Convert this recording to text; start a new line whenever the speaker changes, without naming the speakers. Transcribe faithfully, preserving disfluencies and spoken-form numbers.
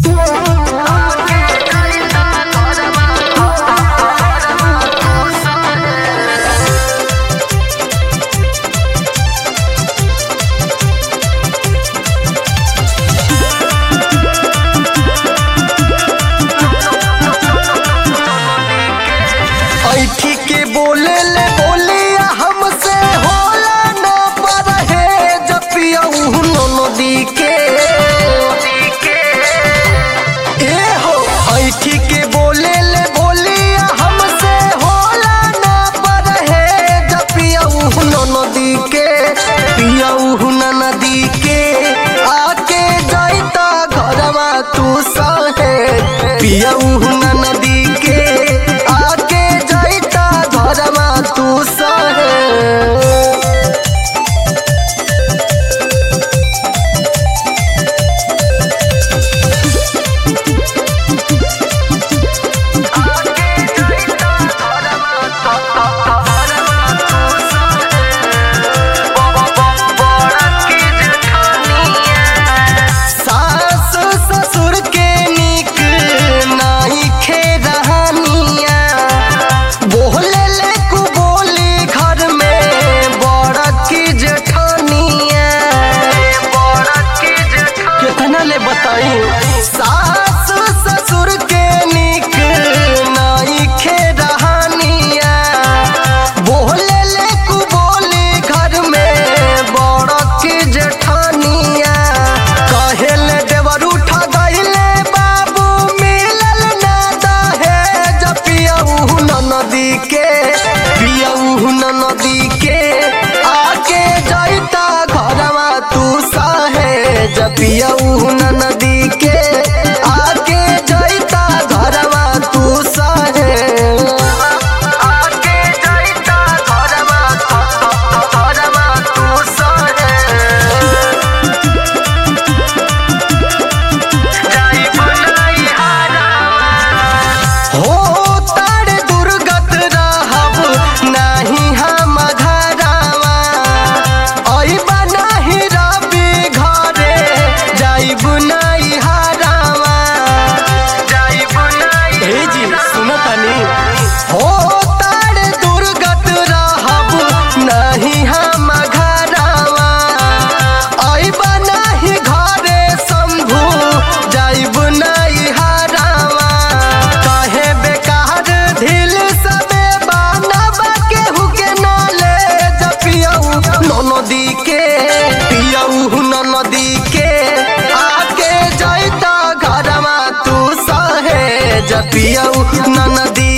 ऐठी के बोले ले बोलिया हमसे होला ना पर है जपियऊ नदी के ए हो ऐठी के बोले ले बोलिया हमसे होला ना पर है जपियऊ नदी के पियऊ नदी के आके जाइता घरवा तू सहे पियऊ नदी के आके जाइता घरवा तू सहे सास ससुर के निक नाही खे रहनिया बोले ले कु बोली घर में बड़ा की जेठानिया कितना ले बताई सास ससुर के निक नाही खे रहनिया बोले ले कु बोली घर में बड़ा की जेठानिया कहेले देवर उठा गइले बाबू मिलल ना दहेज पियऊ नदी के पियऊ नदी के आके जाइता घरवा तू सहेज पियऊ नदी के आके जाइता घरवा तू सहेज आके जाइता घरवा घरवा तू सहेज हो तारे दुर्गत रहब नाही हम घरवा अइबा नाही रबी घरे जाइब नाही हरवा जाइब नाही हे जी सुनतानी हो तारे दुर्गत रहब नाही हम घरवा अइबा नाही घरे शंभू जाइब नाही हरवा काहे बेकार ढील सबे बानब केहू के नाले जपियऊ नदी के पियऊ नदी के आके जाइता घरवा तू सहे जपियऊ नदी